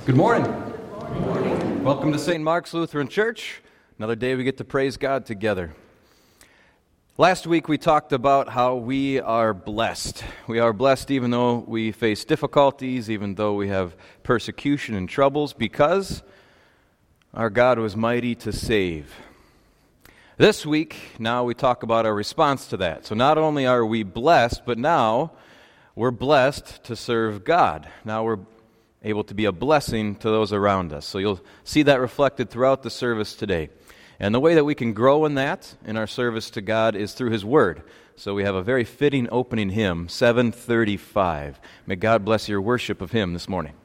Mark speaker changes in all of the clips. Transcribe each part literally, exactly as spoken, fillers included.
Speaker 1: Good morning. Good morning. Welcome to Saint Mark's Lutheran Church. Another day we get to praise God together. Last week we talked about how we are blessed. We are blessed even though we face difficulties, even though we have persecution and troubles, because our God was mighty to save. This week, now we talk about our response to that. So not only are we blessed, but now we're blessed to serve God. Now we're able to be a blessing to those around us. So you'll see that reflected throughout the service today. And the way that we can grow in that, in our service to God, is through His Word. So we have a very fitting opening hymn, seven thirty-five. May God bless your worship of Him this morning.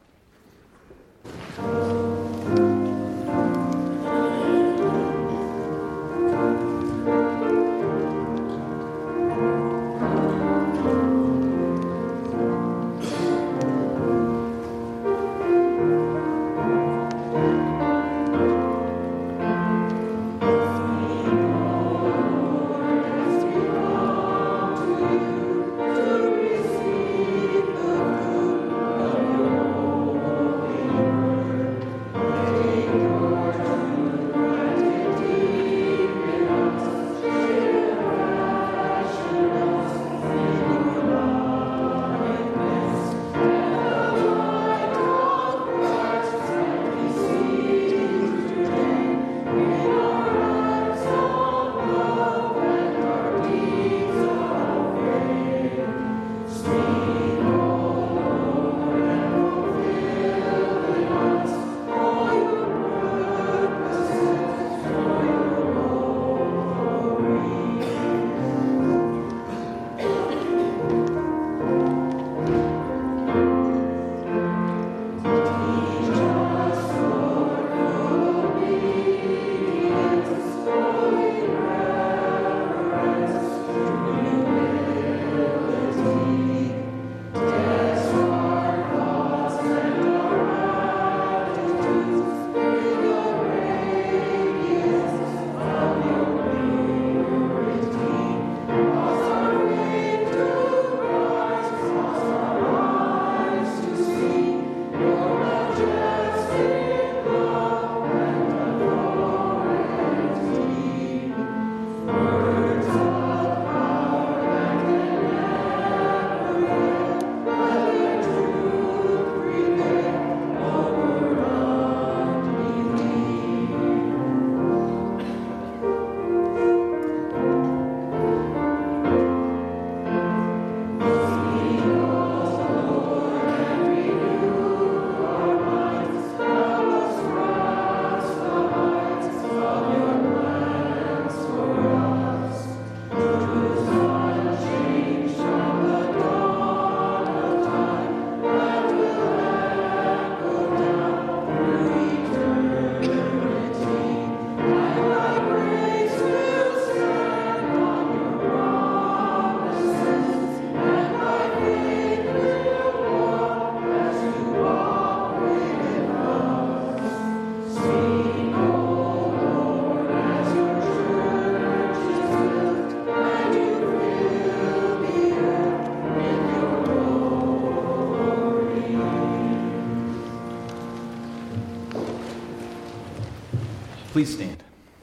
Speaker 1: Please stand.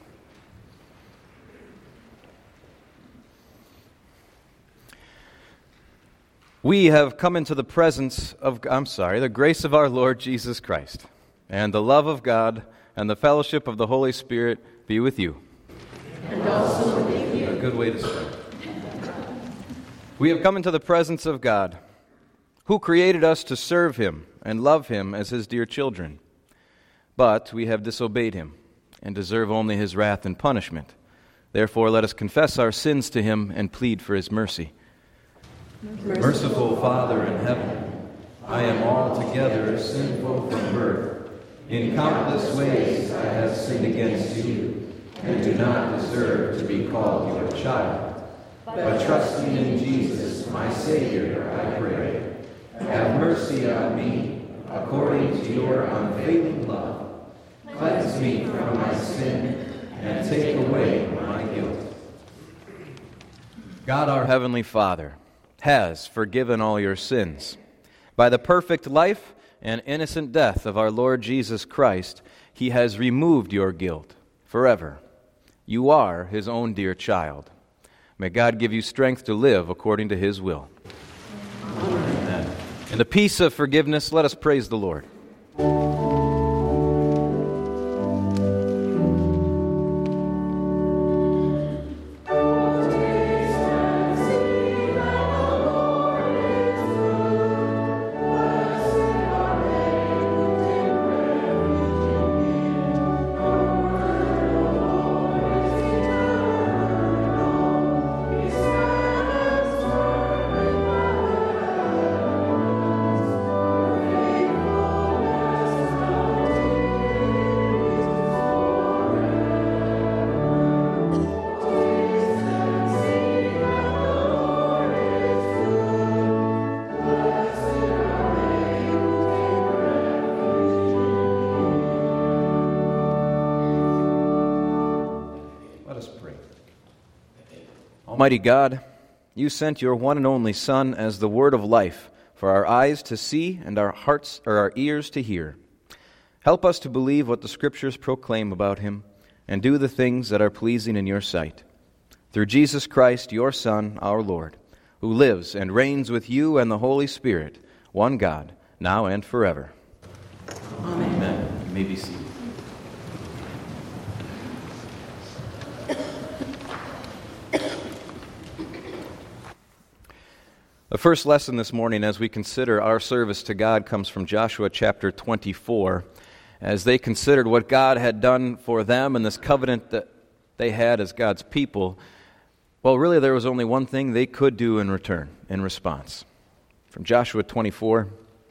Speaker 1: We have come into the presence of, I'm sorry, the grace of our Lord Jesus Christ, and the love of God, and the fellowship of the Holy Spirit be with you.
Speaker 2: And also with you.
Speaker 1: A good way to start. We have come into the presence of God, who created us to serve Him and love Him as His dear children. But we have disobeyed Him and deserve only His wrath and punishment. Therefore, let us confess our sins to Him and plead for His mercy. Merciful Father in heaven, I am altogether sinful from birth. In countless ways I have sinned against you, and do not deserve to be called your child. But trusting in Jesus, my Savior, I pray. Have mercy on me, according to your unfailing love. Cleanse me from my sin, and take away my guilt. God, our Heavenly Father, has forgiven all your sins. By the perfect life and innocent death of our Lord Jesus Christ, he has removed your guilt forever. You are his own dear child. May God give you strength to live according to his will. Amen. In the peace of forgiveness, let us praise the Lord. Almighty God, you sent your one and only Son as the word of life for our eyes to see and our hearts or our ears to hear. Help us to believe what the Scriptures proclaim about him and do the things that are pleasing in your sight. Through Jesus Christ, your Son, our Lord, who lives and reigns with you and the Holy Spirit, one God, now and forever.
Speaker 2: Amen.
Speaker 1: Amen. You may be seated. The first lesson this morning as we consider our service to God comes from Joshua chapter twenty-four. As they considered what God had done for them and this covenant that they had as God's people, well, really there was only one thing they could do in return, in response. From Joshua twenty-four.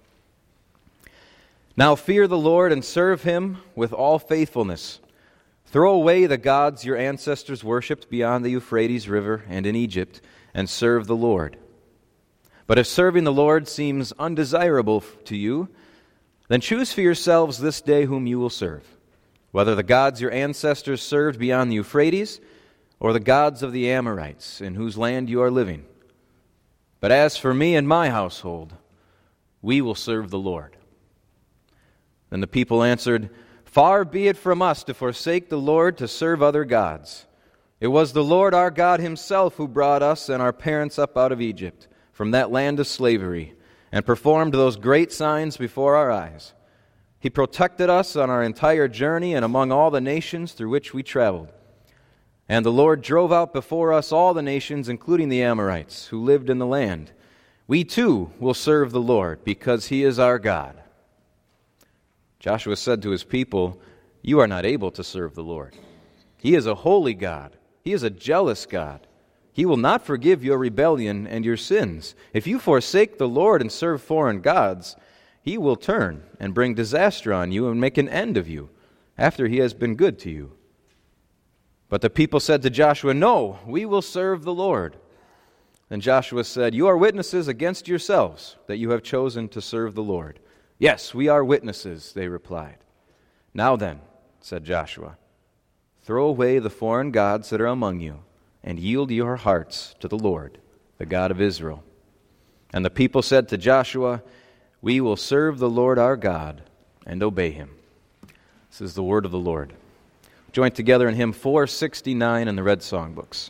Speaker 1: Now fear the Lord and serve him with all faithfulness. Throw away the gods your ancestors worshipped beyond the Euphrates River and in Egypt, and serve the Lord. But if serving the Lord seems undesirable to you, then choose for yourselves this day whom you will serve, whether the gods your ancestors served beyond the Euphrates, or the gods of the Amorites, in whose land you are living. But as for me and my household, we will serve the Lord. Then the people answered, Far be it from us to forsake the Lord to serve other gods. It was the Lord our God himself who brought us and our parents up out of Egypt, from that land of slavery, and performed those great signs before our eyes. He protected us on our entire journey and among all the nations through which we traveled. And the Lord drove out before us all the nations, including the Amorites, who lived in the land. We too will serve the Lord, because he is our God. Joshua said to his people, You are not able to serve the Lord. He is a holy God. He is a jealous God. He will not forgive your rebellion and your sins. If you forsake the Lord and serve foreign gods, he will turn and bring disaster on you and make an end of you, after he has been good to you. But the people said to Joshua, No, we will serve the Lord. Then Joshua said, You are witnesses against yourselves that you have chosen to serve the Lord. Yes, we are witnesses, they replied. Now then, said Joshua, throw away the foreign gods that are among you, and yield your hearts to the Lord, the God of Israel. And the people said to Joshua, We will serve the Lord our God and obey him. This is the word of the Lord. Join together in hymn four sixty-nine in the Red Songbooks.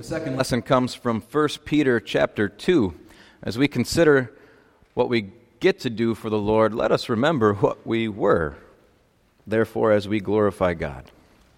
Speaker 1: second lesson comes from First Peter chapter two. As we consider what we get to do for the Lord, let us remember what we were. Therefore, as we glorify God.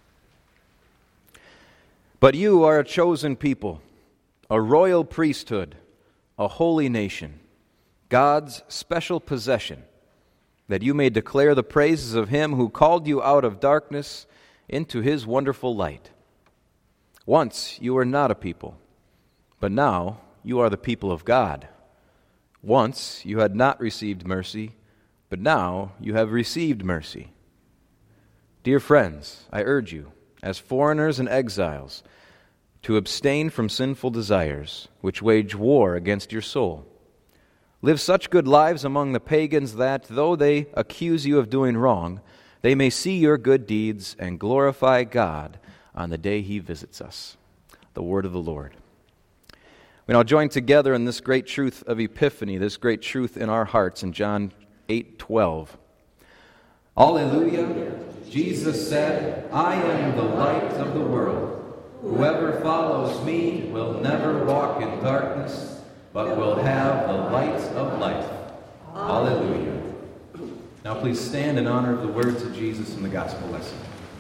Speaker 1: But you are a chosen people, a royal priesthood, a holy nation, God's special possession, that you may declare the praises of Him who called you out of darkness into His wonderful light. Once you were not a people, but now you are the people of God. Once you had not received mercy, but now you have received mercy. Dear friends, I urge you, as foreigners and exiles, to abstain from sinful desires, which wage war against your soul. Live such good lives among the pagans that, though they accuse you of doing wrong, they may see your good deeds and glorify God on the day He visits us. The word of the Lord. We now join together in this great truth of Epiphany, this great truth in our hearts in John eight twelve. Alleluia! Jesus said, I am the light of the world. Whoever follows me will never walk in darkness, but will have the light of life. Alleluia. Now please stand in honor of the words of Jesus in the gospel lesson.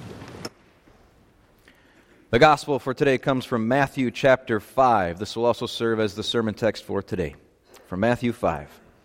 Speaker 1: The gospel for today comes from Matthew chapter five. This will also serve as the sermon text for today. From Matthew five.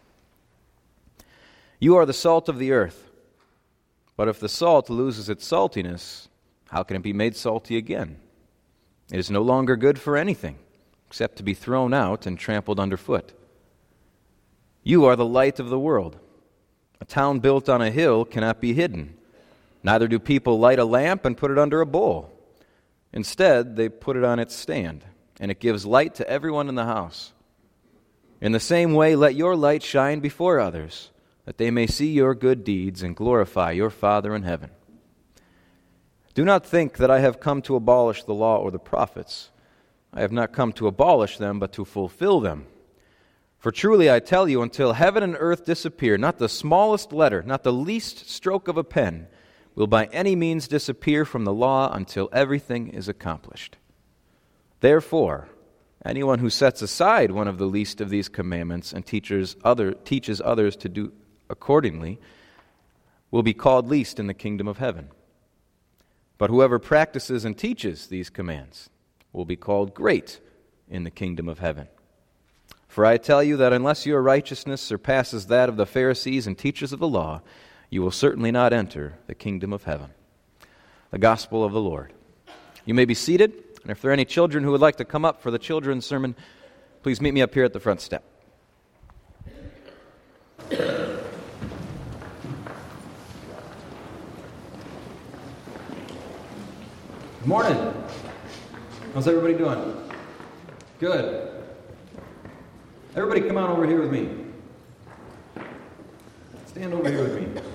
Speaker 1: You are the salt of the earth, but if the salt loses its saltiness, how can it be made salty again? It is no longer good for anything, except to be thrown out and trampled underfoot. You are the light of the world. A town built on a hill cannot be hidden. Neither do people light a lamp and put it under a bowl. Instead, they put it on its stand, and it gives light to everyone in the house. In the same way, let your light shine before others, that they may see your good deeds and glorify your Father in heaven. Do not think that I have come to abolish the law or the prophets. I have not come to abolish them, but to fulfill them. For truly I tell you, until heaven and earth disappear, not the smallest letter, not the least stroke of a pen, will by any means disappear from the law until everything is accomplished. Therefore, anyone who sets aside one of the least of these commandments and teaches, other, teaches others to do accordingly will be called least in the kingdom of heaven. But whoever practices and teaches these commands will be called great in the kingdom of heaven. For I tell you that unless your righteousness surpasses that of the Pharisees and teachers of the law, you will certainly not enter the kingdom of heaven. The gospel of the Lord. You may be seated, and if there are any children who would like to come up for the children's sermon, please meet me up here at the front step. Good morning. How's everybody doing? Good. Everybody come on over here with me. Stand over here with me.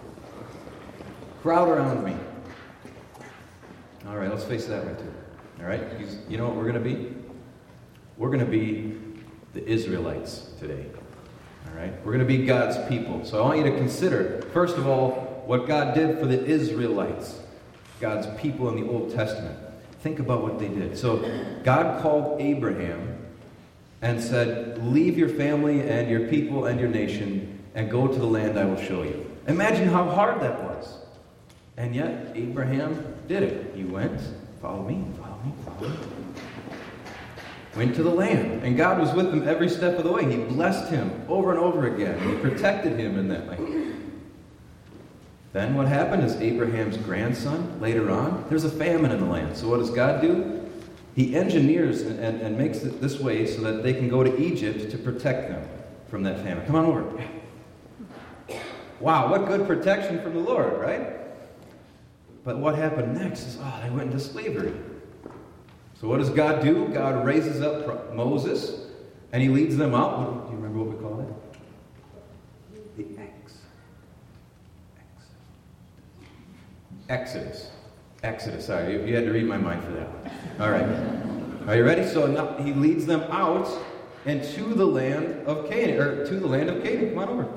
Speaker 1: Crowd around me. All right, let's face that way too. All right? You know what we're going to be? We're going to be the Israelites today. All right? We're going to be God's people. So I want you to consider, first of all, what God did for the Israelites, God's people in the Old Testament. Think about what they did. So God called Abraham and said, leave your family and your people and your nation and go to the land I will show you. Imagine how hard that was. And yet, Abraham did it. He went, follow me, follow me, follow me. Went to the land. And God was with him every step of the way. He blessed him over and over again. He protected him in that land. Then what happened is Abraham's grandson, later on, there's a famine in the land. So what does God do? He engineers and, and, and makes it this way so that they can go to Egypt to protect them from that famine. Come on over. Wow, what good protection from the Lord, right? But what happened next is, oh, they went into slavery. So what does God do? God raises up Moses, and he leads them out. What, do you remember what we call it? The X. X. Exodus. Exodus. Sorry, you, you had to read my mind for that. All right. Are you ready? So now he leads them out and to the land of Canaan, or to the land of Canaan. Come on over.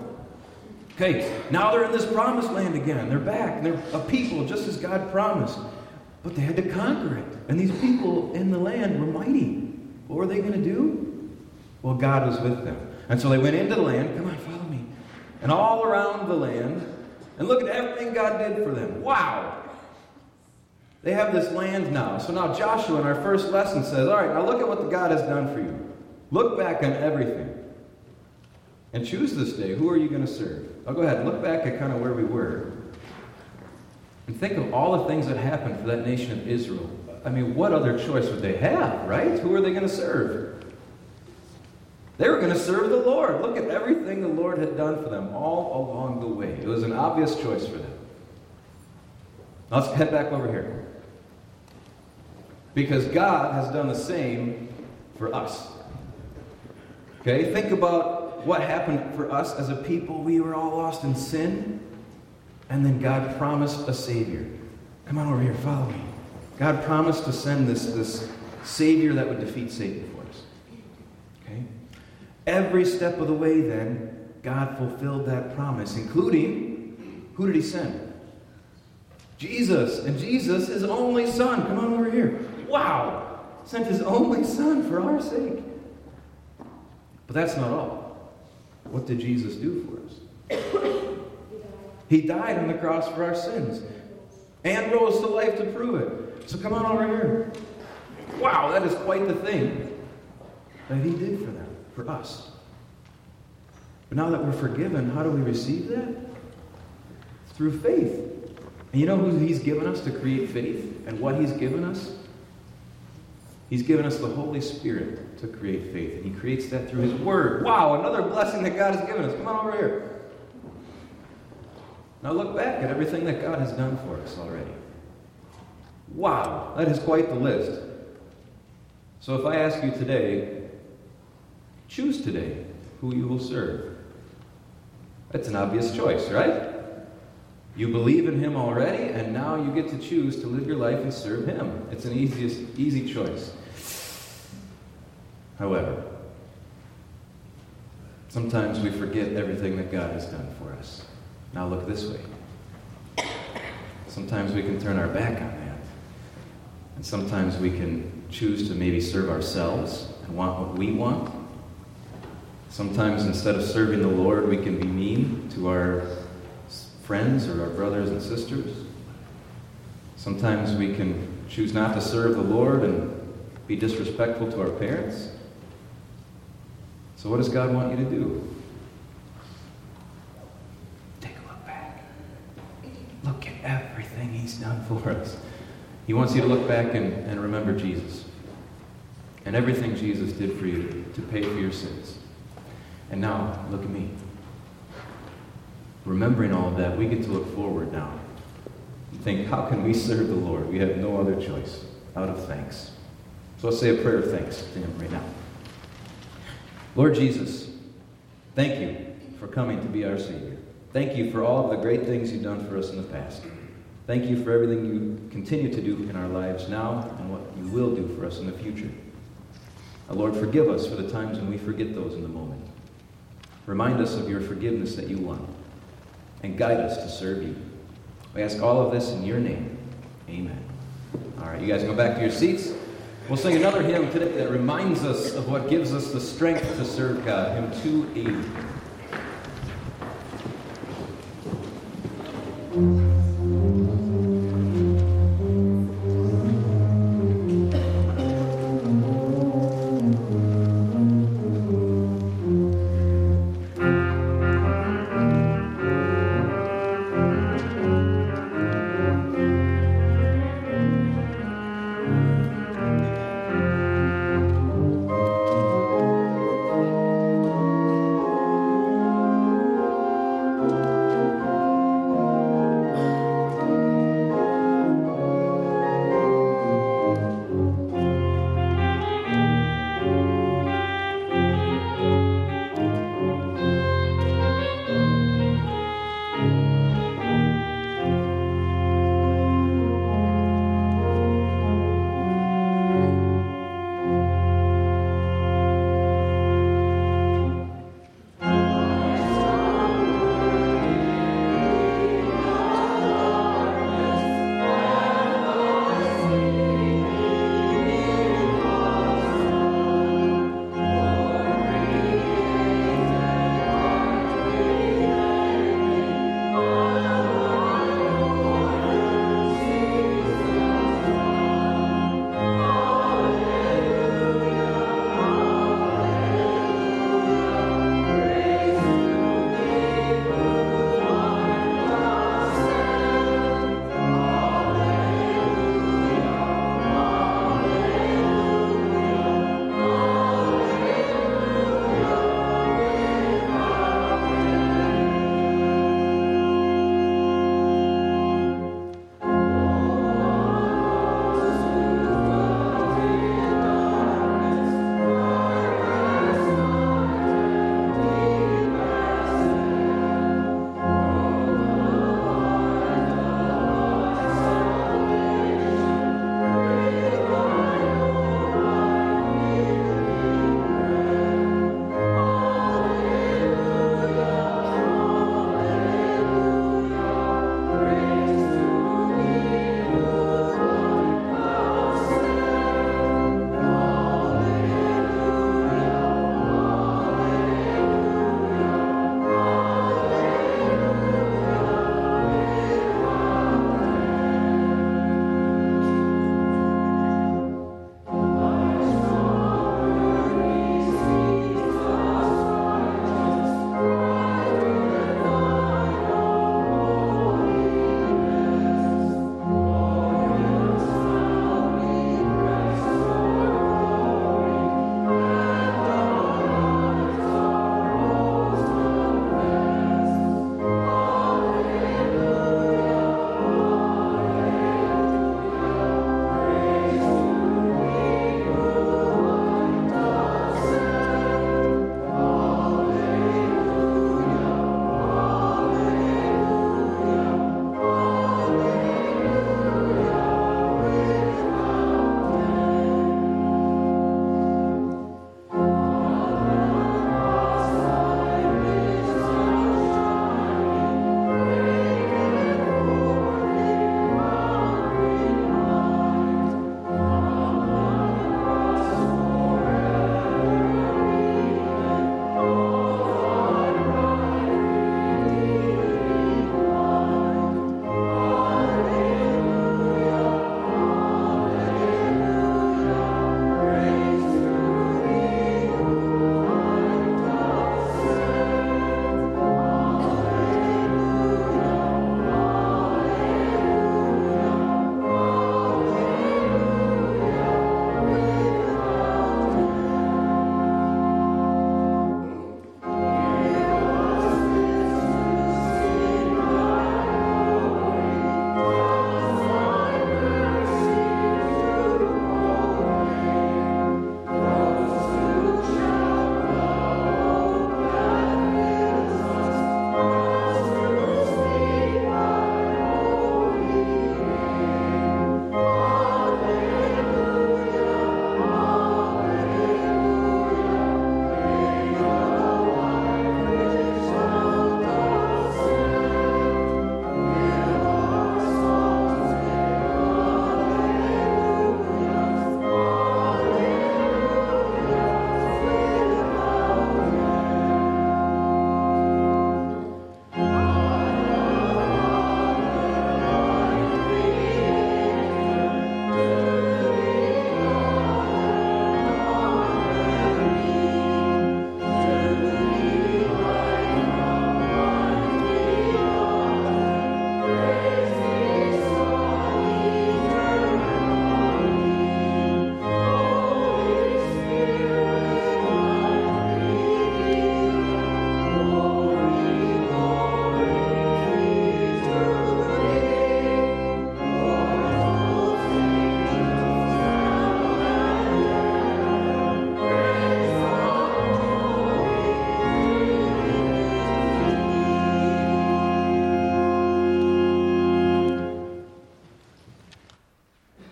Speaker 1: Okay, now they're in this promised land again. They're back. They're a people just as God promised.
Speaker 3: But they had to conquer it. And these people in the land were mighty. What were they going to do? Well, God was with them. And so they went into the land. Come on, follow me. And all around the land. And look at everything God did for them. Wow. They have this land now. So now Joshua in our first lesson says, all right, now look at what the God has done for you. Look back on everything. And choose this day, who are you going to serve? I'll go ahead and look back at kind of where we were. And think of all the things that happened for that nation of Israel. I mean, what other choice would they have, right? Who are they going to serve? They were going to serve the Lord. Look at everything the Lord had done for them all along the way. It was an obvious choice for them. Now let's head back over here. Because God has done the same for us. Okay, think about what happened for us as a people. We were all lost in sin, and then God promised a Savior. Come on over here, follow me. God promised to send this, this Savior that would defeat Satan for us. Okay? Every step of the way, then, God fulfilled that promise, including, who did He send? Jesus. And Jesus, His only Son. Come on over here. Wow! Sent His only Son for our sake. But that's not all. What did Jesus do for us? He died on the cross for our sins. And rose to life to prove it. So come on over here. Wow, that is quite the thing that He did for them, for us. But now that we're forgiven, how do we receive that? Through faith. And you know who He's given us to create faith? And what He's given us? He's given us the Holy Spirit to create faith. And He creates that through His Word. Wow, another blessing that God has given us. Come on over here. Now look back at everything that God has done for us already. Wow, that is quite the list. So if I ask you today, choose today who you will serve. That's an obvious choice, right? You believe in Him already, and now you get to choose to live your life and serve Him. It's an easiest, easy choice. However, sometimes we forget everything that God has done for us. Now look this way. Sometimes we can turn our back on that. And sometimes we can choose to maybe serve ourselves and want what we want. Sometimes instead of serving the Lord, we can be mean to our friends or our brothers and sisters. Sometimes we can choose not to serve the Lord and be disrespectful to our parents. So what does God want you to do? Take a look back. Look at everything He's done for us. He wants you to look back and, and remember Jesus. And everything Jesus did for you to pay for your sins. And now, look at me. Remembering all of that, we get to look forward now and think, how can we serve the Lord? We have no other choice out of thanks. So let's say a prayer of thanks to Him right now. Lord Jesus, thank you for coming to be our Savior. Thank you for all of the great things You've done for us in the past. Thank You for everything You continue to do in our lives now and what You will do for us in the future. Now, Lord, forgive us for the times when we forget those in the moment. Remind us of Your forgiveness that You want. And guide us to serve You. We ask all of this in Your name. Amen. All right, you guys go back to your seats. We'll sing another hymn today that reminds us of what gives us the strength to serve God. Hymn two eighty.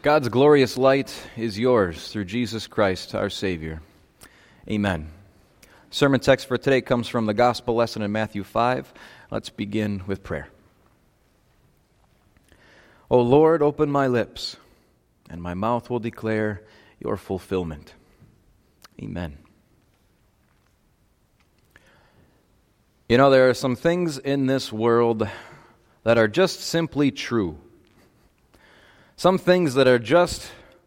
Speaker 1: God's glorious light is yours through Jesus Christ, our Savior. Amen. Sermon text for today comes from the gospel lesson in Matthew five. Let's begin with prayer. O Lord, open my lips, and my mouth will declare your fulfillment. Amen. You know, there are some things in this world that are just simply true. Some things that are just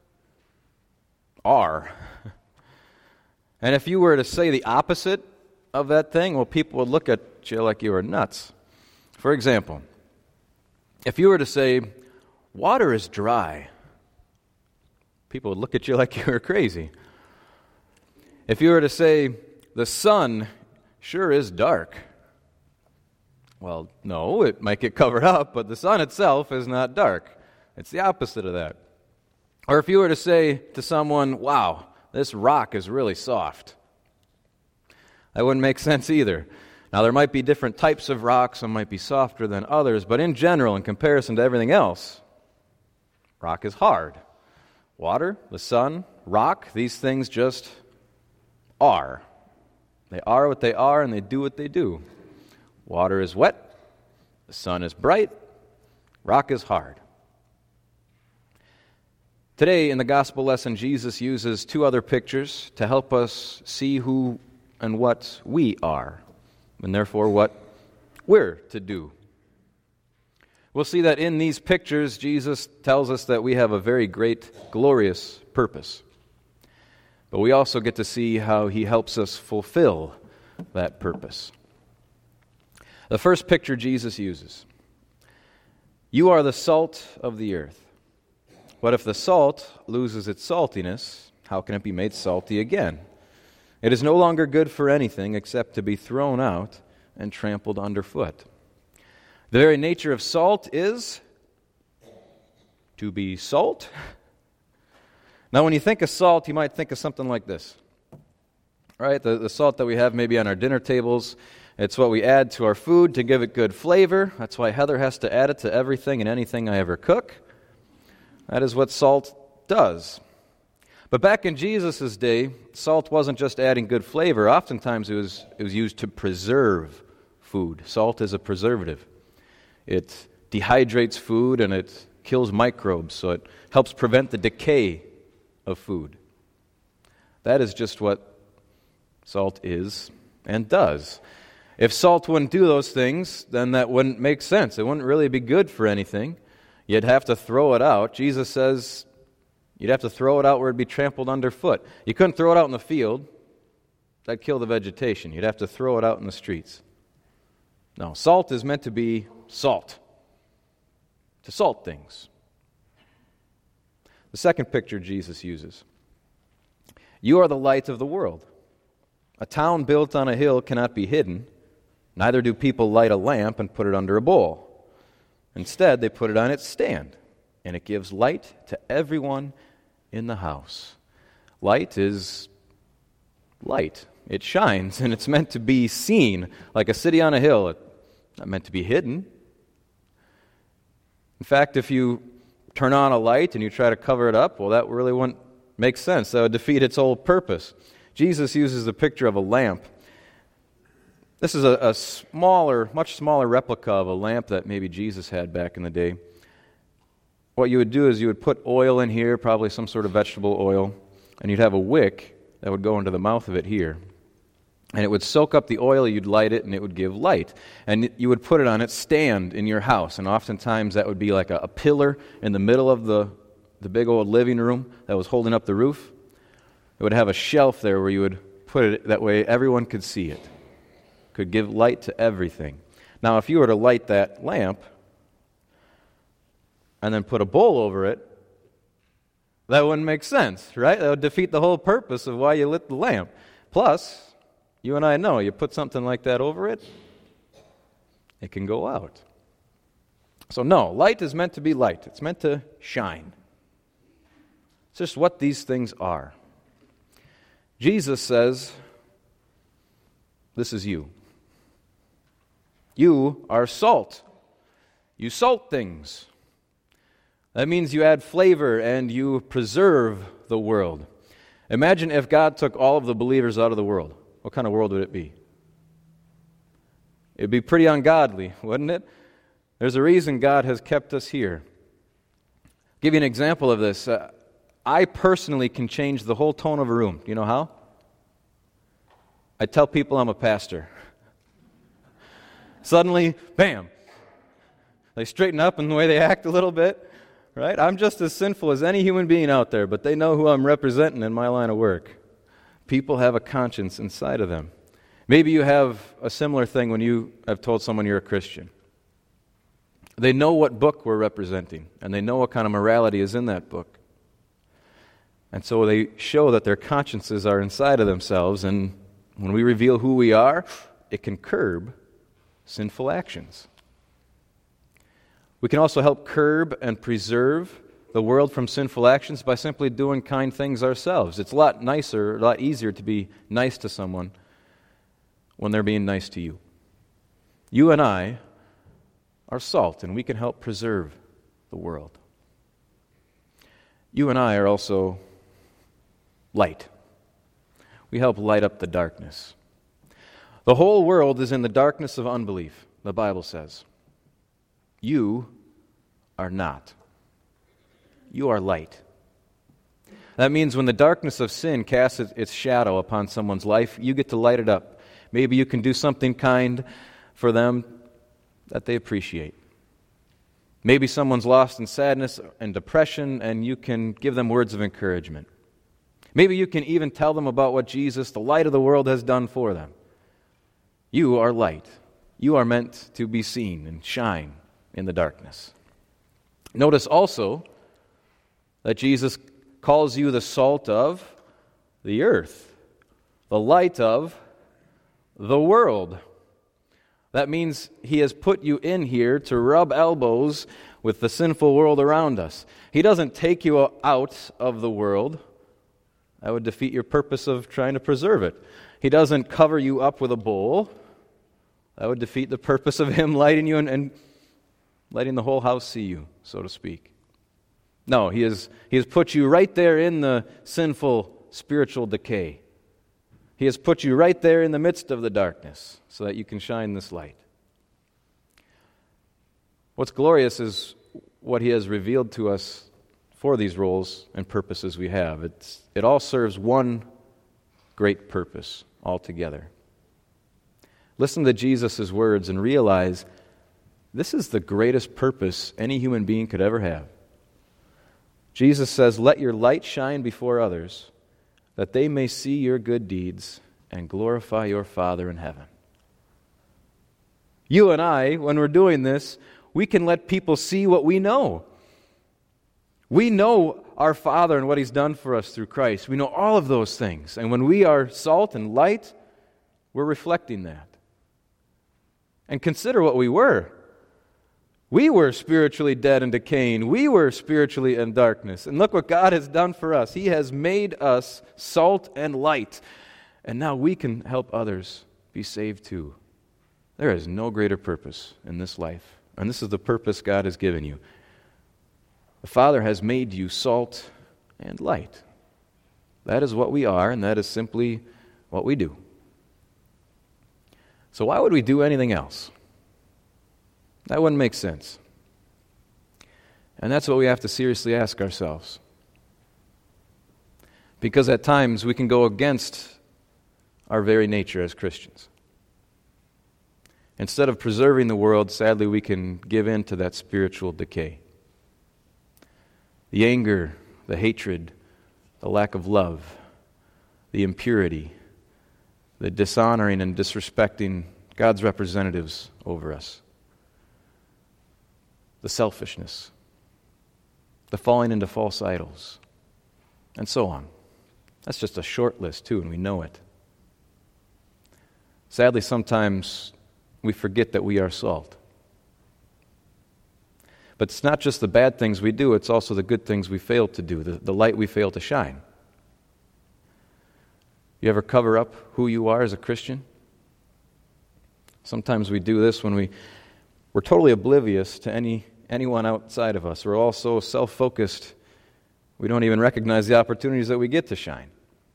Speaker 1: are. And if you were to say the opposite of that thing, well, people would look at you like you were nuts. For example, if you were to say, water is dry, people would look at you like you were crazy. If you were to say, the sun sure is dark, well, no, it might get covered up, but the sun itself is not dark. It's the opposite of that. Or if you were to say to someone, wow, this rock is really soft, that wouldn't make sense either. Now, there might be different types of rocks. Some might be softer than others, but in general, in comparison to everything else, rock is hard. Water, the sun, rock, these things just are. They are what they are, and they do what they do. Water is wet, the sun is bright, rock is hard. Today, in the gospel lesson, Jesus uses two other pictures to help us see who and what we are, and therefore what we're to do. We'll see that in these pictures, Jesus tells us that we have a very great, glorious purpose. But we also get to see how he helps us fulfill that purpose. The first picture Jesus uses: you are the salt of the earth. But if the salt loses its saltiness, how can it be made salty again? It is no longer good for anything except to be thrown out and trampled underfoot. The very nature of salt is to be salt. Now, when you think of salt, you might think of something like this. Right? The, the salt that we have maybe on our dinner tables, it's what we add to our food to give it good flavor. That's why Heather has to add it to everything and anything I ever cook. That is what salt does. But back in Jesus' day, salt wasn't just adding good flavor. Oftentimes it was, it was used to preserve food. Salt is a preservative. It dehydrates food and it kills microbes, so it helps prevent the decay of food. That is just what salt is and does. If salt wouldn't do those things, then that wouldn't make sense. It wouldn't really be good for anything. You'd have to throw it out. Jesus says you'd have to throw it out where it'd be trampled underfoot. You couldn't throw it out in the field. That'd kill the vegetation. You'd have to throw it out in the streets. No, salt is meant to be salt, to salt things. The second picture Jesus uses: you are the light of the world. A town built on a hill cannot be hidden. Neither do people light a lamp and put it under a bowl. Instead, they put it on its stand, and it gives light to everyone in the house. Light is light. It shines, and it's meant to be seen like a city on a hill. It's not meant to be hidden. In fact, if you turn on a light and you try to cover it up, well, that really wouldn't make sense. That would defeat its whole purpose. Jesus uses the picture of a lamp. This is a, a smaller, much smaller replica of a lamp that maybe Jesus had back in the day. What you would do is you would put oil in here, probably some sort of vegetable oil, and you'd have a wick that would go into the mouth of it here. And it would soak up the oil, you'd light it, and it would give light. And you would put it on its stand in your house, and oftentimes that would be like a, a pillar in the middle of the, the big old living room that was holding up the roof. It would have a shelf there where you would put it, that way everyone could see it. Could give light to everything. Now, if you were to light that lamp and then put a bowl over it, that wouldn't make sense, right? That would defeat the whole purpose of why you lit the lamp. Plus, you and I know, you put something like that over it, it can go out. So no, light is meant to be light. It's meant to shine. It's just what these things are. Jesus says, this is you. You are salt. You salt things. That means you add flavor and you preserve the world. Imagine if God took all of the believers out of the world. What kind of world would it be? It'd be pretty ungodly, wouldn't it? There's a reason God has kept us here. I'll give you an example of this. Uh, I personally can change the whole tone of a room. Do you know how? I tell people I'm a pastor. Suddenly, bam, they straighten up in the way they act a little bit, right? I'm just as sinful as any human being out there, but they know who I'm representing in my line of work. People have a conscience inside of them. Maybe you have a similar thing when you have told someone you're a Christian. They know what book we're representing, and they know what kind of morality is in that book. And so they show that their consciences are inside of themselves, and when we reveal who we are, it can curb sinful actions. We can also help curb and preserve the world from sinful actions by simply doing kind things ourselves. It's a lot nicer, a lot easier to be nice to someone when they're being nice to you. You and I are salt, and we can help preserve the world. You and I are also light. We help light up the darkness. The whole world is in the darkness of unbelief, the Bible says. You are not. You are light. That means when the darkness of sin casts its shadow upon someone's life, you get to light it up. Maybe you can do something kind for them that they appreciate. Maybe someone's lost in sadness and depression, and you can give them words of encouragement. Maybe you can even tell them about what Jesus, the light of the world, has done for them. You are light. You are meant to be seen and shine in the darkness. Notice also that Jesus calls you the salt of the earth, the light of the world. That means He has put you in here to rub elbows with the sinful world around us. He doesn't take you out of the world. That would defeat your purpose of trying to preserve it. He doesn't cover you up with a bowl. That would defeat the purpose of Him lighting you and, and letting the whole house see you, so to speak. No, He has, he has put you right there in the sinful spiritual decay. He has put you right there in the midst of the darkness so that you can shine this light. What's glorious is what He has revealed to us for these roles and purposes we have. It's, it all serves one great purpose altogether. Listen to Jesus' words and realize this is the greatest purpose any human being could ever have. Jesus says, "Let your light shine before others, that they may see your good deeds and glorify your Father in heaven." You and I, when we're doing this, we can let people see what we know. We know our Father and what He's done for us through Christ. We know all of those things. And when we are salt and light, we're reflecting that. And consider what we were. We were spiritually dead and decaying. We were spiritually in darkness. And look what God has done for us. He has made us salt and light. And now we can help others be saved too. There is no greater purpose in this life. And this is the purpose God has given you. The Father has made you salt and light. That is what we are, and that is simply what we do. So why would we do anything else? That wouldn't make sense. And that's what we have to seriously ask ourselves. Because at times we can go against our very nature as Christians. Instead of preserving the world, sadly, we can give in to that spiritual decay. The anger, the hatred, the lack of love, the impurity, the dishonoring and disrespecting God's representatives over us, the selfishness, the falling into false idols, and so on. That's just a short list, too, and we know it. Sadly, sometimes we forget that we are salt. But it's not just the bad things we do, it's also the good things we fail to do, the, the light we fail to shine. You ever cover up who you are as a Christian? Sometimes we do this when we, we're totally oblivious to any anyone outside of us. We're all so self-focused, we don't even recognize the opportunities that we get to shine.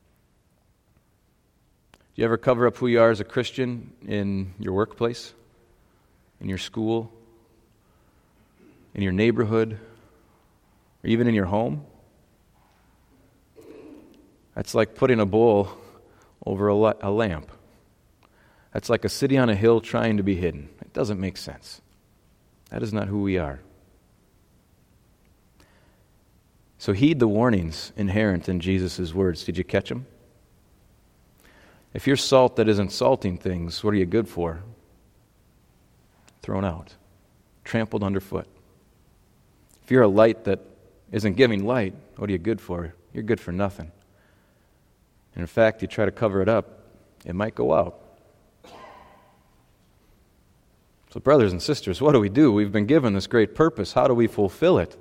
Speaker 1: Do you ever cover up who you are as a Christian in your workplace, in your school, in your neighborhood, or even in your home? That's like putting a bowl over a, la- a lamp. That's like a city on a hill trying to be hidden. It doesn't make sense. That is not who we are. So heed the warnings inherent in Jesus' words. Did you catch them? If you're salt that is insulting things, what are you good for? Thrown out, trampled underfoot. If you're a light that isn't giving light, what are you good for? You're good for nothing. And in fact, you try to cover it up, it might go out. So brothers and sisters, what do we do? We've been given this great purpose. How do we fulfill it?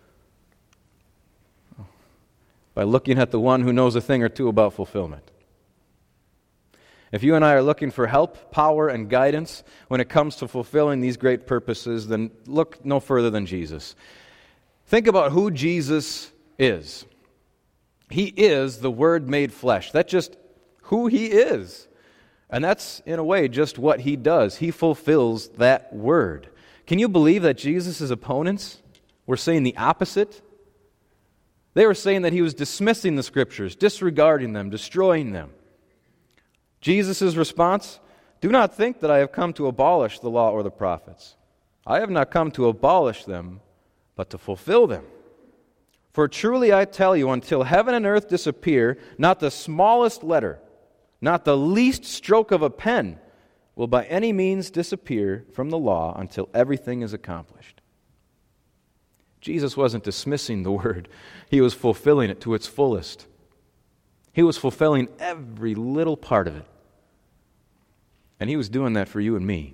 Speaker 1: By looking at the one who knows a thing or two about fulfillment. If you and I are looking for help, power, and guidance when it comes to fulfilling these great purposes, then look no further than Jesus. Think about who Jesus is. He is the Word made flesh. That's just who He is. And that's, in a way, just what He does. He fulfills that Word. Can you believe that Jesus' opponents were saying the opposite? They were saying that He was dismissing the Scriptures, disregarding them, destroying them. Jesus' response, "Do not think that I have come to abolish the law or the prophets. I have not come to abolish them, but to fulfill them. For truly I tell you, until heaven and earth disappear, not the smallest letter, not the least stroke of a pen will by any means disappear from the law until everything is accomplished." Jesus wasn't dismissing the Word. He was fulfilling it to its fullest. He was fulfilling every little part of it. And He was doing that for you and me.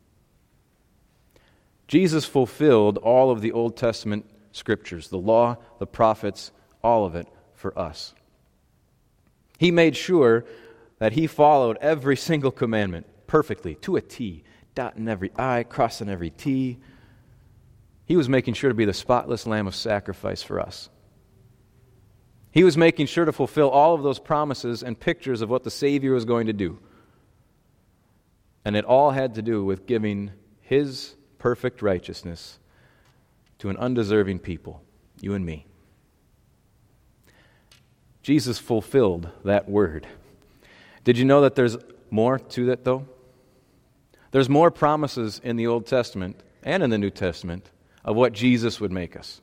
Speaker 1: Jesus fulfilled all of the Old Testament Scriptures, the law, the prophets, all of it for us. He made sure that He followed every single commandment perfectly, to a T, dotting every I, crossing every T. He was making sure to be the spotless lamb of sacrifice for us. He was making sure to fulfill all of those promises and pictures of what the Savior was going to do. And it all had to do with giving His perfect righteousness to an undeserving people, you and me. Jesus fulfilled that word. Did you know that there's more to that, though? There's more promises in the Old Testament and in the New Testament of what Jesus would make us.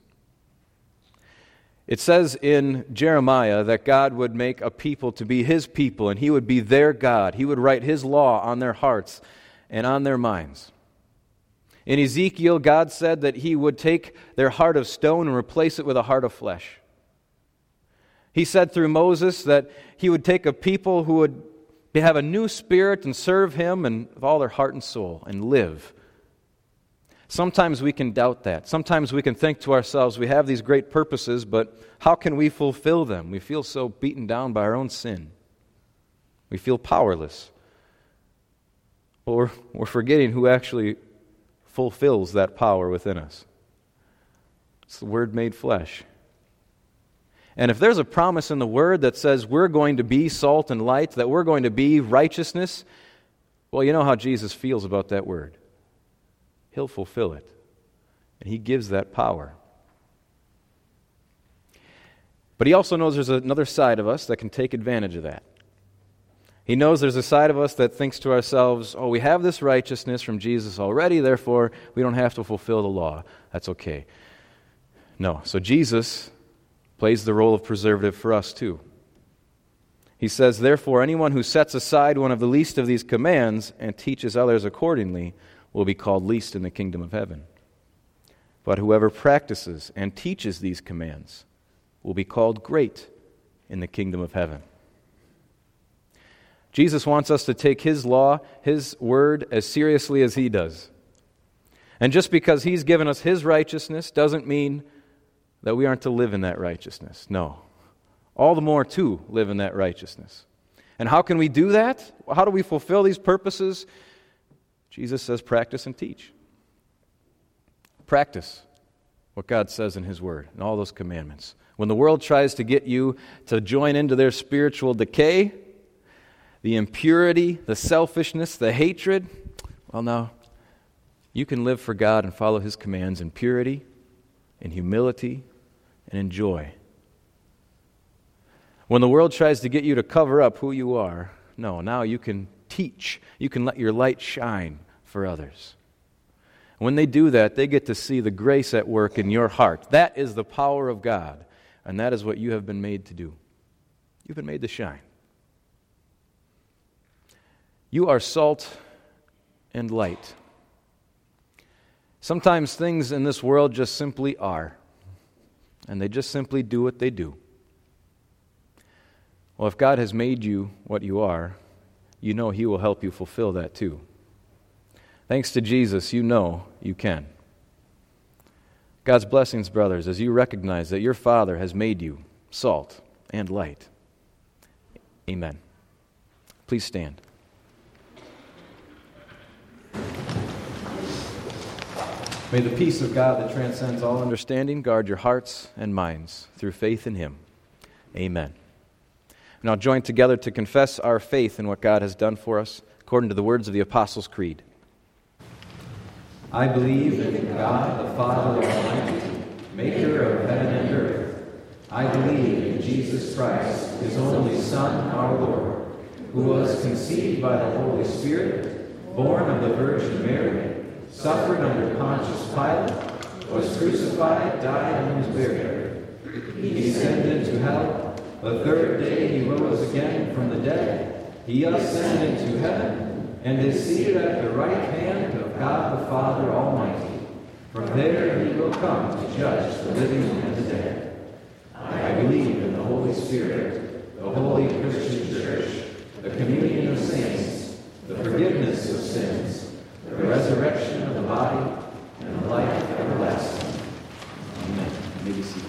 Speaker 1: It says in Jeremiah that God would make a people to be His people, and He would be their God. He would write His law on their hearts and on their minds. In Ezekiel, God said that He would take their heart of stone and replace it with a heart of flesh. He said through Moses that He would take a people who would have a new spirit and serve Him and with all their heart and soul and live. Sometimes we can doubt that. Sometimes we can think to ourselves, we have these great purposes, but how can we fulfill them? We feel so beaten down by our own sin. We feel powerless. Well, we're, we're forgetting who actually fulfills that power within us. It's the Word made flesh. And if there's a promise in the Word that says we're going to be salt and light, that we're going to be righteousness, well, you know how Jesus feels about that Word. He'll fulfill it. And He gives that power. But He also knows there's another side of us that can take advantage of that. He knows there's a side of us that thinks to ourselves, oh, we have this righteousness from Jesus already, therefore we don't have to fulfill the law. That's okay. No. So Jesus plays the role of preservative for us too. He says, therefore, anyone who sets aside one of the least of these commands and teaches others accordingly will be called least in the kingdom of heaven. But whoever practices and teaches these commands will be called great in the kingdom of heaven. Jesus wants us to take His law, His word, as seriously as He does. And just because He's given us His righteousness doesn't mean that we aren't to live in that righteousness. No. All the more to live in that righteousness. And how can we do that? How do we fulfill these purposes? Jesus says, practice and teach. Practice what God says in His Word and all those commandments. When the world tries to get you to join into their spiritual decay, the impurity, the selfishness, the hatred, well, now, you can live for God and follow His commands in purity, in humility, and in joy. When the world tries to get you to cover up who you are, no, now you can teach. You can let your light shine for others. When they do that, they get to see the grace at work in your heart. That is the power of God, and that is what you have been made to do. You've been made to shine. You are salt and light. Sometimes things in this world just simply are, and they just simply do what they do. Well, if God has made you what you are, you know He will help you fulfill that too. Thanks to Jesus, you know you can. God's blessings, brothers, as you recognize that your Father has made you salt and light. Amen. Please stand. May the peace of God that transcends all understanding guard your hearts and minds through faith in Him. Amen. Now join together to confess our faith in what God has done for us according to the words of the Apostles' Creed.
Speaker 3: I believe in God, the Father Almighty, maker of heaven and earth. I believe in Jesus Christ, His only Son, our Lord, who was conceived by the Holy Spirit, born of the Virgin Mary, suffered under Pontius Pilate, was crucified, died, and was buried. He descended into hell. The third day He rose again from the dead. He ascended into heaven, and is seated at the right hand of God the Father Almighty. From there He will come to judge the living and the dead. I believe in the Holy Spirit, the holy Christian Church, the communion of saints, the forgiveness of sins, the resurrection of the body, and the life everlasting. Amen. You may be seated.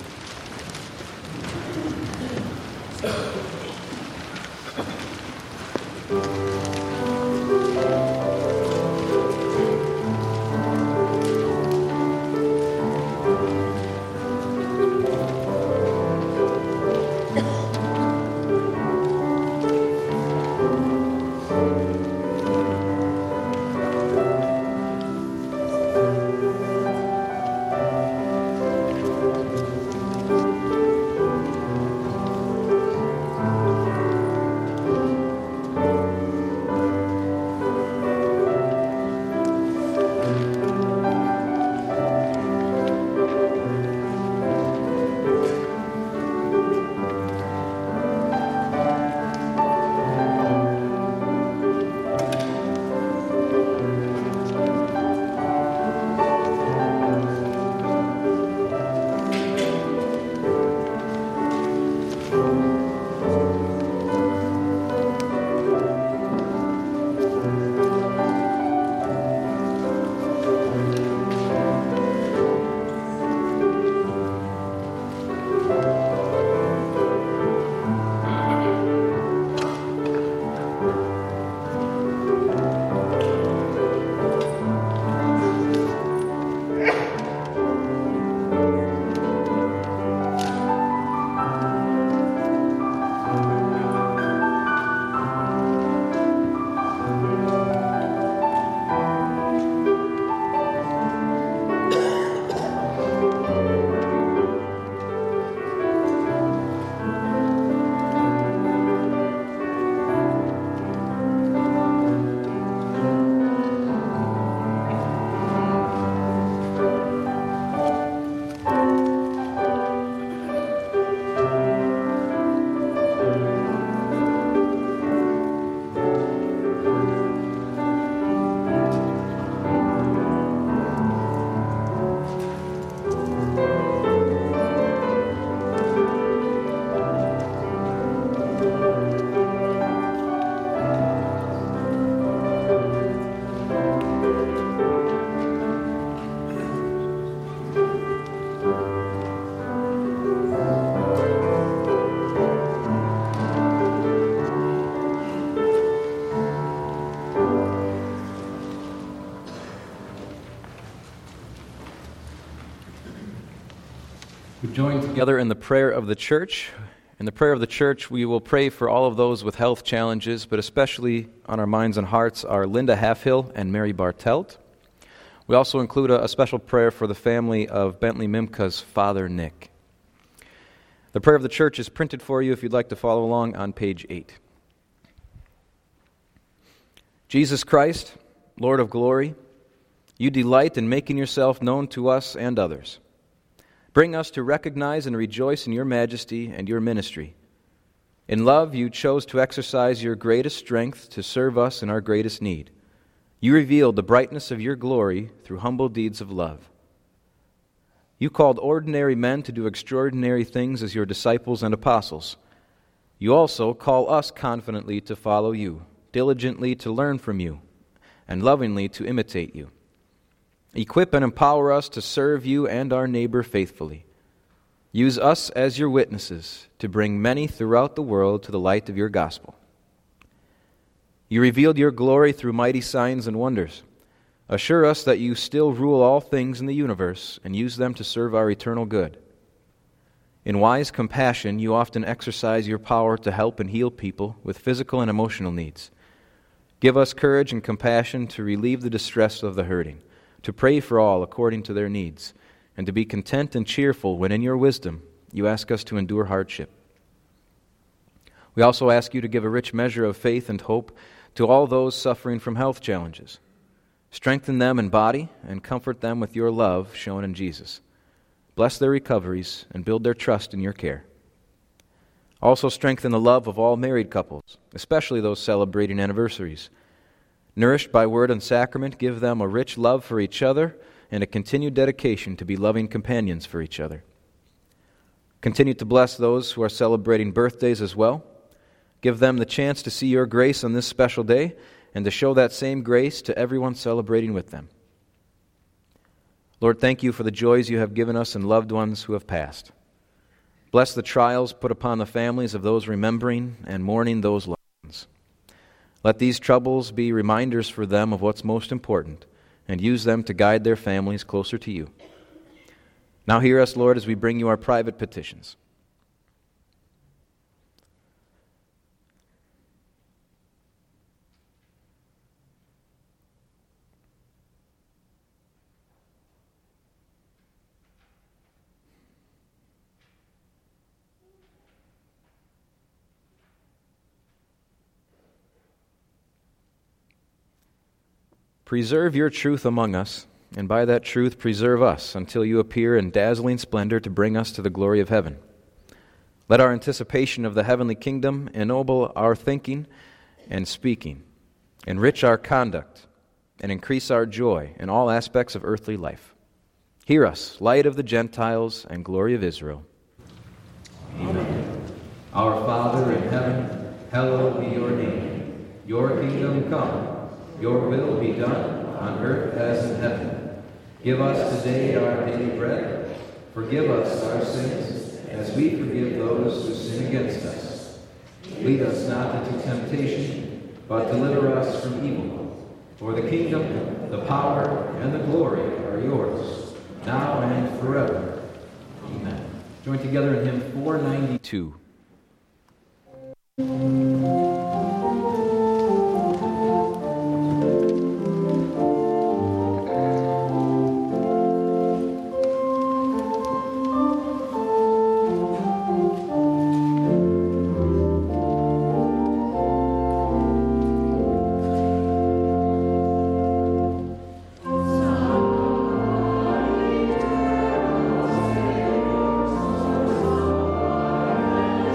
Speaker 1: We join together in the prayer of the church. In the prayer of the church, we will pray for all of those with health challenges, but especially on our minds and hearts are Linda Halfhill and Mary Bartelt. We also include a, a special prayer for the family of Bentley Mimka's father, Nick. The prayer of the church is printed for you if you'd like to follow along on page eight. Jesus Christ, Lord of glory, you delight in making yourself known to us and others. Bring us to recognize and rejoice in your majesty and your ministry. In love, you chose to exercise your greatest strength to serve us in our greatest need. You revealed the brightness of your glory through humble deeds of love. You called ordinary men to do extraordinary things as your disciples and apostles. You also call us confidently to follow you, diligently to learn from you, and lovingly to imitate you. Equip and empower us to serve you and our neighbor faithfully. Use us as your witnesses to bring many throughout the world to the light of your gospel. You revealed your glory through mighty signs and wonders. Assure us that you still rule all things in the universe and use them to serve our eternal good. In wise compassion, you often exercise your power to help and heal people with physical and emotional needs. Give us courage and compassion to relieve the distress of the hurting, to pray for all according to their needs, and to be content and cheerful when in your wisdom you ask us to endure hardship. We also ask you to give a rich measure of faith and hope to all those suffering from health challenges. Strengthen them in body and comfort them with your love shown in Jesus. Bless their recoveries and build their trust in your care. Also strengthen the love of all married couples, especially those celebrating anniversaries. Nourished by word and sacrament, give them a rich love for each other and a continued dedication to be loving companions for each other. Continue to bless those who are celebrating birthdays as well. Give them the chance to see your grace on this special day and to show that same grace to everyone celebrating with them. Lord, thank you for the joys you have given us and loved ones who have passed. Bless the trials put upon the families of those remembering and mourning those loved ones. Let these troubles be reminders for them of what's most important, and use them to guide their families closer to you. Now hear us, Lord, as we bring you our private petitions. Preserve your truth among us, and by that truth preserve us until you appear in dazzling splendor to bring us to the glory of heaven. Let our anticipation of the heavenly kingdom ennoble our thinking and speaking, enrich our conduct, and increase our joy in all aspects of earthly life. Hear us, light of the Gentiles and glory of Israel.
Speaker 3: Amen. Our Father in heaven, hallowed be your name. Your kingdom come. Your will be done on earth as in heaven. Give us today our daily bread. Forgive us our sins, as we forgive those who sin against us. Lead us not into temptation, but deliver us from evil. For the kingdom, the power, and the glory are yours, now and forever. Amen. Join together in hymn four ninety-two.
Speaker 2: Amen.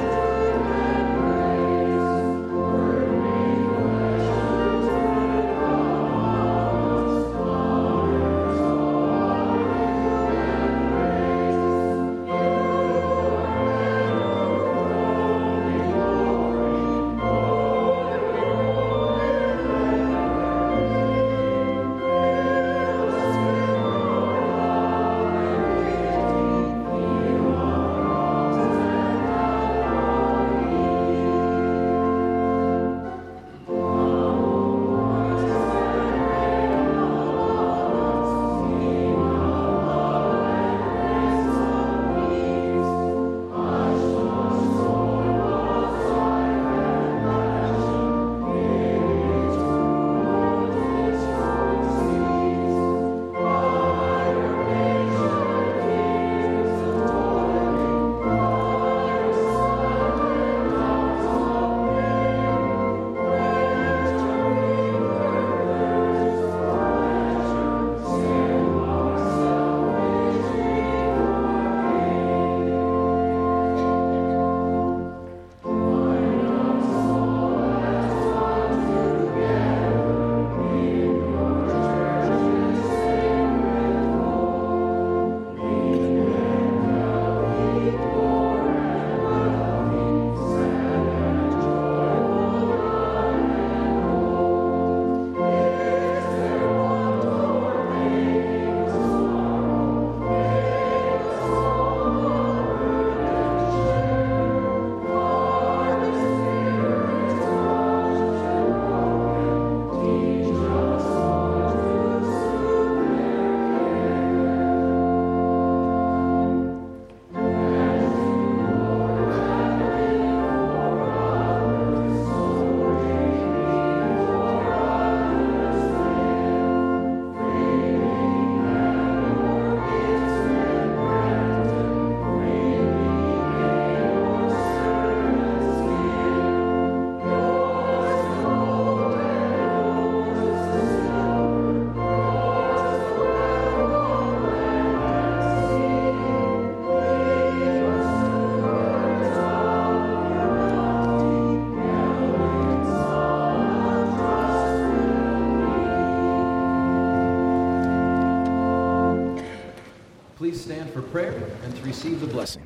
Speaker 3: please stand for prayer and to receive the blessing.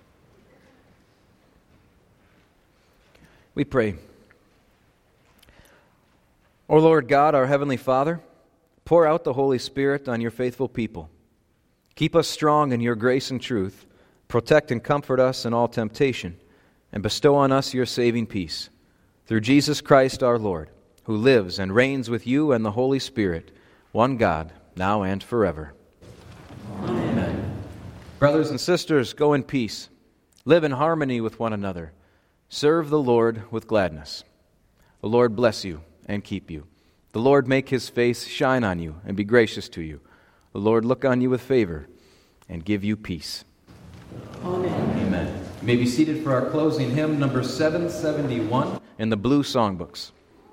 Speaker 3: We pray. O Lord God, our Heavenly Father, pour out the Holy Spirit on your faithful people. Keep us strong in your grace and truth. Protect and comfort us in all temptation, and bestow on us your saving peace. Through Jesus Christ our Lord, who lives and reigns with you and the Holy Spirit, one God, now and forever. Amen. Brothers and sisters, go in peace. Live in harmony with one another. Serve the Lord with gladness. The Lord bless you and keep you. The Lord make his face shine on you and be gracious to you. The Lord look on you with favor and give you peace. Amen. Amen. You may be seated for our closing hymn, number seven seventy-one, in the blue songbooks.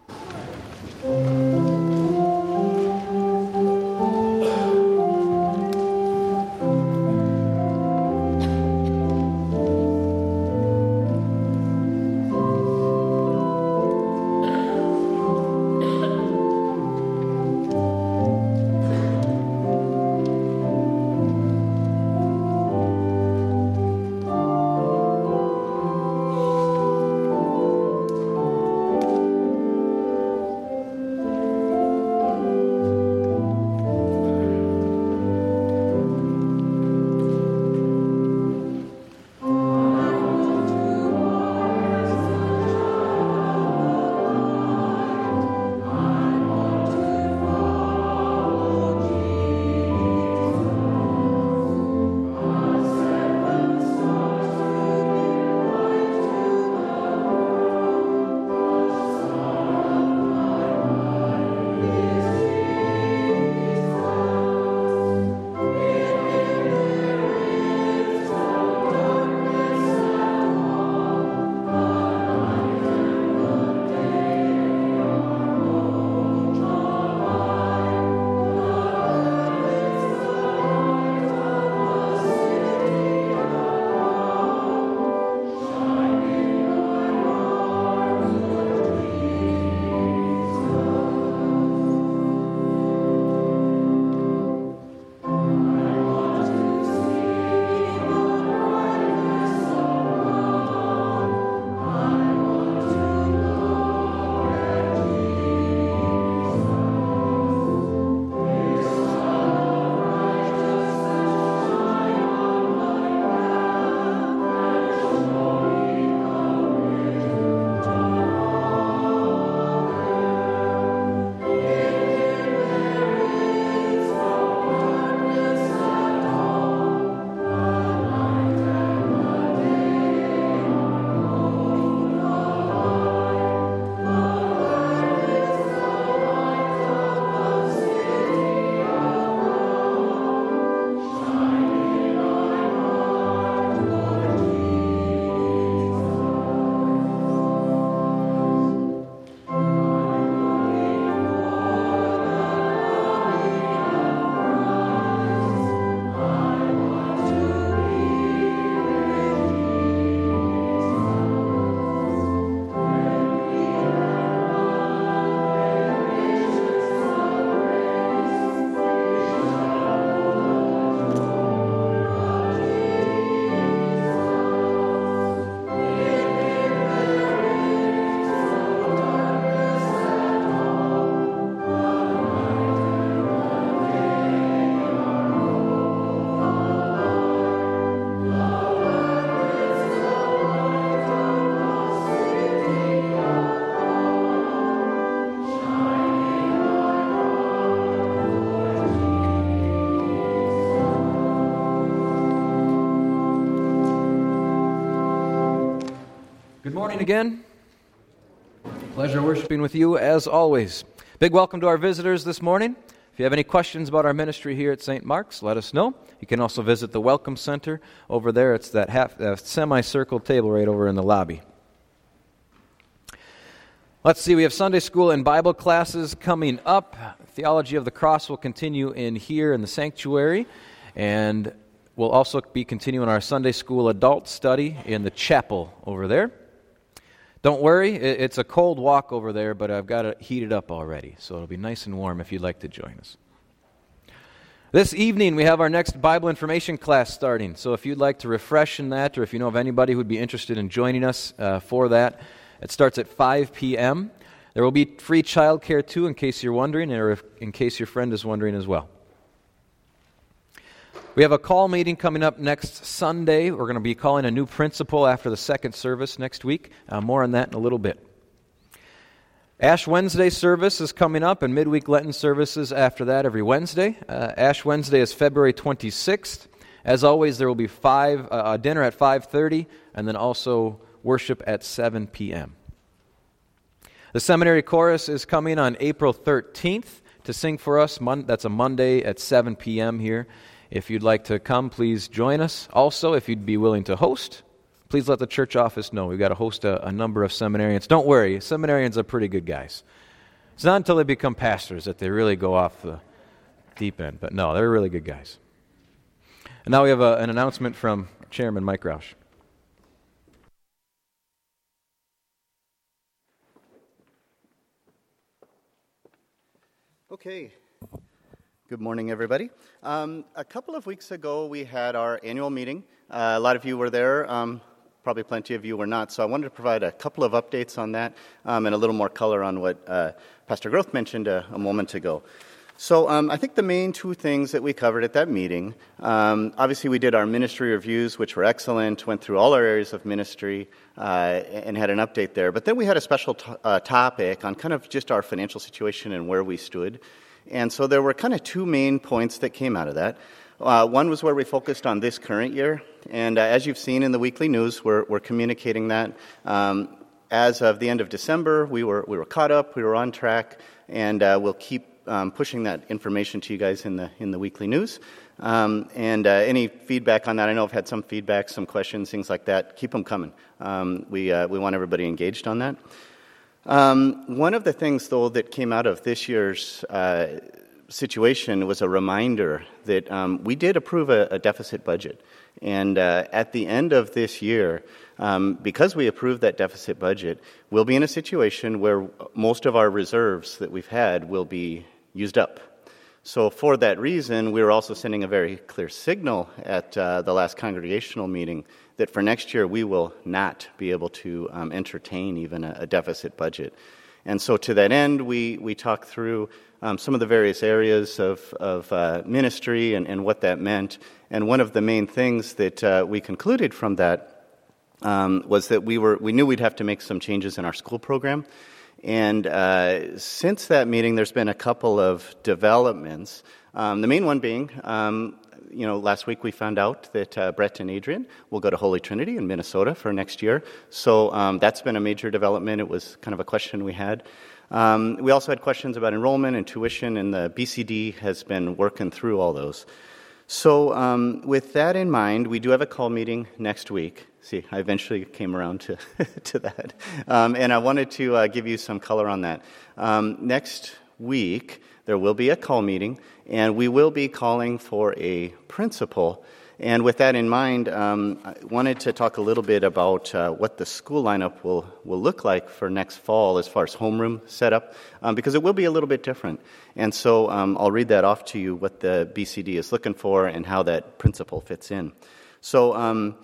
Speaker 3: Morning again. Pleasure worshiping with you as always. Big welcome to our visitors this morning. If you have any questions about our ministry here at Saint Mark's, let us know. You can also visit the Welcome Center over there. It's that half uh, semicircle table right over in the lobby. Let's see, we have Sunday school and Bible classes coming up. Theology of the Cross will continue in here in the sanctuary, and we'll also be continuing our Sunday school adult study in the chapel over there. Don't worry, it's a cold walk over there, but I've got it heated up already, so it'll be nice and warm if you'd like to join us.
Speaker 1: This evening, we have our next Bible information class starting. So if you'd like to refresh in that, or if you know of anybody who would be interested in joining us uh, for that, it starts at five p.m. There will be free childcare too, in case you're wondering, or if, in case your friend is wondering as well. We have a call meeting coming up next Sunday. We're going to be calling a new principal after the second service next week. Uh, more on that in a little bit. Ash Wednesday service is coming up, and midweek Lenten services after that every Wednesday. Uh, Ash Wednesday is February twenty-sixth. As always, there will be five uh, dinner at five thirty, and then also worship at seven p.m. The seminary chorus is coming on April thirteenth to sing for us. Mon- that's a Monday at seven p.m. here. If you'd like to come, please join us. Also, if you'd be willing to host, please let the church office know. We've got to host a, a number of seminarians. Don't worry, seminarians are pretty good guys. It's not until they become pastors that they really go off the deep end. But no, they're really good guys. And now we have a, an announcement from Chairman Mike Roush.
Speaker 4: Okay. Good morning, everybody. Um, a couple of weeks ago, we had our annual meeting. Uh, a lot of you were there. Um, Probably plenty of you were not, so I wanted to provide a couple of updates on that um, and a little more color on what uh, Pastor Groth mentioned a, a moment ago. So um, I think the main two things that we covered at that meeting, um, obviously we did our ministry reviews, which were excellent, went through all our areas of ministry uh, and had an update there. But then we had a special t- uh, topic on kind of just our financial situation and where we stood. And so there were kind of two main points that came out of that. Uh, one was where we focused on this current year, and uh, as you've seen in the weekly news, we're, we're communicating that. Um, as of the end of December, we were we were caught up, we were on track, and uh, we'll keep um, pushing that information to you guys in the in the weekly news. Um, and uh, any feedback on that, I know I've had some feedback, some questions, things like that. Keep them coming. Um, we uh, we want everybody engaged on that. Um, one of the things, though, that came out of this year's uh, situation was a reminder that um, we did approve a, a deficit budget. And uh, at the end of this year, um, because we approved that deficit budget, we'll be in a situation where most of our reserves that we've had will be used up. So for that reason, we were also sending a very clear signal at uh, the last congregational meeting that for next year we will not be able to um, entertain even a, a deficit budget. And so to that end, we, we talked through um, some of the various areas of, of uh, ministry and, and what that meant. And one of the main things that uh, we concluded from that um, was that we were we knew we'd have to make some changes in our school program. And uh, since that meeting, there's been a couple of developments. Um, the main one being, um, you know, last week we found out that uh, Brett and Adrian will go to Holy Trinity in Minnesota for next year. So um, that's been a major development. It was kind of a question we had. Um, we also had questions about enrollment and tuition, and the B C D has been working through all those. So um, with that in mind, we do have a call meeting next week. See, I eventually came around to to that. Um, and I wanted to uh, give you some color on that. Um, next week, there will be a call meeting, and we will be calling for a principal. And with that in mind, um, I wanted to talk a little bit about uh, what the school lineup will, will look like for next fall as far as homeroom setup, um, because it will be a little bit different. And so um, I'll read that off to you, what the B C D is looking for and how that principal fits in. So um,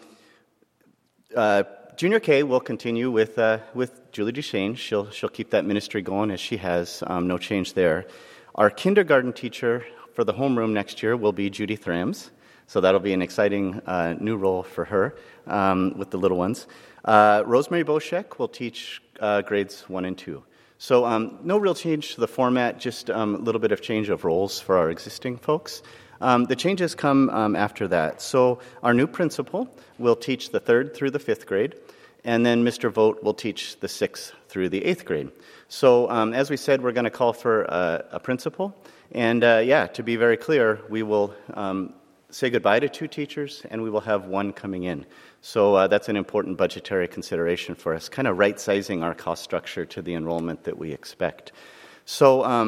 Speaker 4: uh, Junior K will continue with uh, with Julie Duchesne. She'll she'll keep that ministry going as she has, um, no change there. Our kindergarten teacher for the homeroom next year will be Judy Thrams. So that'll be an exciting uh, new role for her um, with the little ones. Uh, Rosemary Boschek will teach uh, grades one and two. So um, no real change to the format, just um, a little bit of change of roles for our existing folks. Um, the changes come um, after that. So our new principal will teach the third through the fifth grade, and then Mister Vogt will teach the sixth through the eighth grade. So um, as we said, we're going to call for a, a principal. And uh, yeah, to be very clear, we will um, say goodbye to two teachers, and we will have one coming in. So uh, that's an important budgetary consideration for us, kind of right-sizing our cost structure to the enrollment that we expect. So um,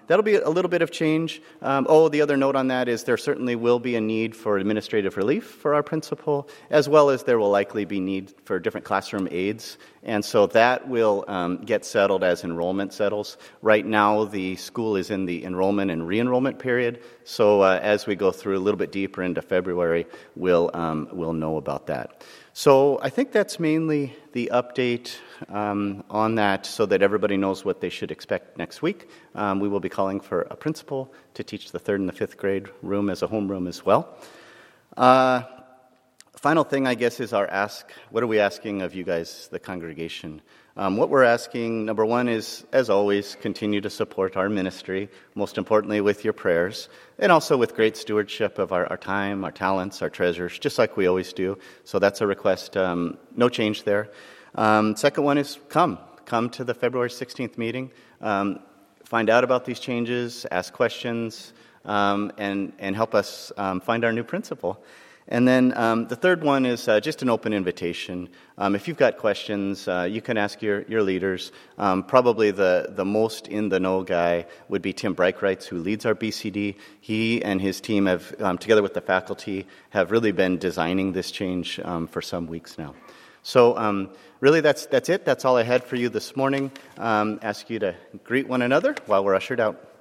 Speaker 4: that'll be a little bit of change. Um, oh, the other note on that is there certainly will be a need for administrative relief for our principal, as well as there will likely be need for different classroom aides. And so that will um, get settled as enrollment settles. Right now, the school is in the enrollment and re-enrollment period. So uh, as we go through a little bit deeper into February, we'll um, we'll know about that. So I think that's mainly the update um, on that, so that everybody knows what they should expect next week. Um, we will be calling for a principal to teach the third and the fifth grade room as a homeroom as well. Uh, final thing, I guess, is our ask. What are we asking of you guys, the congregation? Um, what we're asking, number one, is, as always, continue to support our ministry, most importantly with your prayers, and also with great stewardship of our, our time, our talents, our treasures, just like we always do. So that's a request. Um, no change there. Um, second one is come. Come to the February sixteenth meeting. Um, find out about these changes, ask questions, um, and, and help us um, find our new principal. And then um, the third one is uh, just an open invitation. Um, if you've got questions, uh, you can ask your, your leaders. Um, probably the, the most in-the-know guy would be Tim Breichreitz, who leads our B C D. He and his team have, um, together with the faculty, have really been designing this change um, for some weeks now. So um, really that's, that's it. That's all I had for you this morning. Um, ask you to greet one another while we're ushered out.